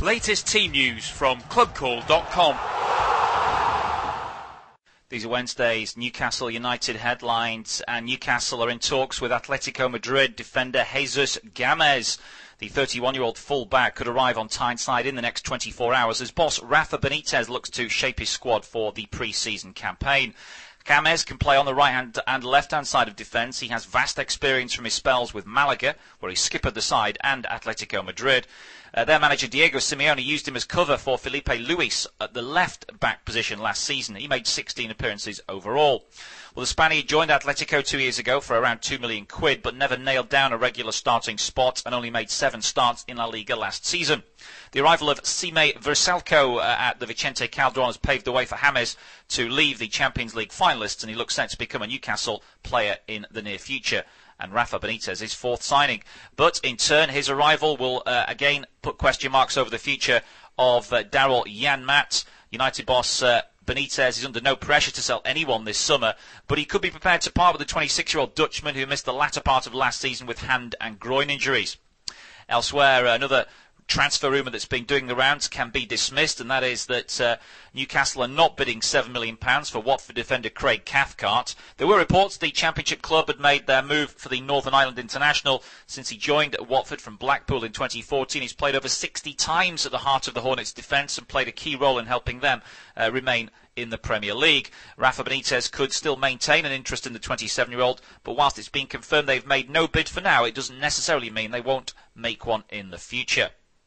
Latest team news from clubcall.com. These are Wednesday's Newcastle United headlines, and Newcastle are in talks with Atletico Madrid defender Jesus Gamez. The 31-year-old full-back could arrive on Tyneside in the next 24 hours as boss Rafa Benitez looks to shape his squad for the pre-season campaign. Gamez can play on the right-hand and left-hand side of defence. He has vast experience from his spells with Malaga, where he skippered the side, and Atletico Madrid. Their manager Diego Simeone used him as cover for Felipe Luis at the left-back position last season. He made 16 appearances overall. Well, the Spaniard joined Atletico 2 years ago for around £2 million, but never nailed down a regular starting spot and only made 7 starts in La Liga last season. The arrival of Sime Versalco at the Vicente Calderon has paved the way for James to leave the Champions League finalists, and he looks set to become a Newcastle player in the near future. And Rafa Benitez is fourth signing. But in turn, his arrival will again put question marks over the future of Daryl Janmaat. United boss Benitez is under no pressure to sell anyone this summer, but he could be prepared to part with the 26-year-old Dutchman who missed the latter part of last season with hand and groin injuries. Elsewhere, another transfer rumour that's been doing the rounds can be dismissed, and that is that Newcastle are not bidding £7 million for Watford defender Craig Cathcart. There were reports the Championship club had made their move for the Northern Ireland international since he joined Watford from Blackpool in 2014. He's played over 60 times at the heart of the Hornets' defence and played a key role in helping them remain in the Premier League. Rafa Benitez could still maintain an interest in the 27-year-old, but whilst it's been confirmed they've made no bid for now, it doesn't necessarily mean they won't make one in the future.